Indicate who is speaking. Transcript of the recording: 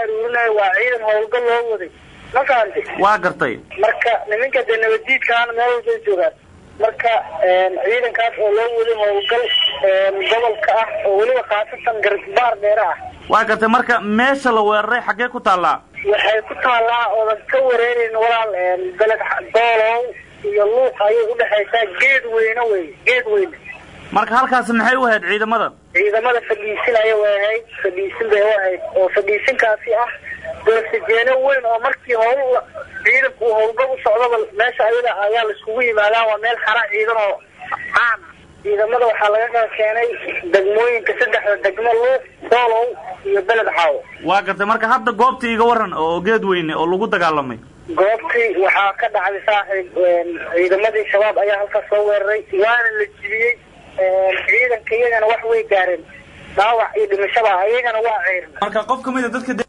Speaker 1: aruurinay waa ciidan howlgal loo waday ma fahamtay
Speaker 2: waa gartay
Speaker 1: marka nimanka nabadiidkaan meel walba joogaan marka ciidankaas oo loo waday howlgal gobolka ah oo waliba khaasatan garbaar dheer ah
Speaker 2: waa gartay marka meesha la weeraray xagee ku taallaa
Speaker 1: waxay ku taallaa oo ka wareereen walaal dalad doolow iyo luuq ayay u dhaxaysaa geed weyn
Speaker 2: marka halkaas maxay u ahayd ciidamada
Speaker 1: fadhiisin ayay wahay fadhiisin bay wahay oo fadhiisinkaasi ah doorsijeeno weyn oo markii ciidanku howlgal u socdaba meesha ayada ayaa la isugu yimaadaa waa meel xara ciidan oo caan ciidamada waxaa laga keenay degmooyinka saddexda degmo luuq doolow iyo beled xaawo
Speaker 2: waa gartay marka hadda goobtii iga waran oo geed weyne oo lagu dagaalamay
Speaker 1: goobtii waxaa ka dhacday saaxiib ciidamadii shabaab ayaa halkaas soo weeraray waana la jibiyey ciidanka iyagana wax way gaareen dhaawac iyo dhimashada iyagana waa ceerin
Speaker 2: marka qof kamid dadka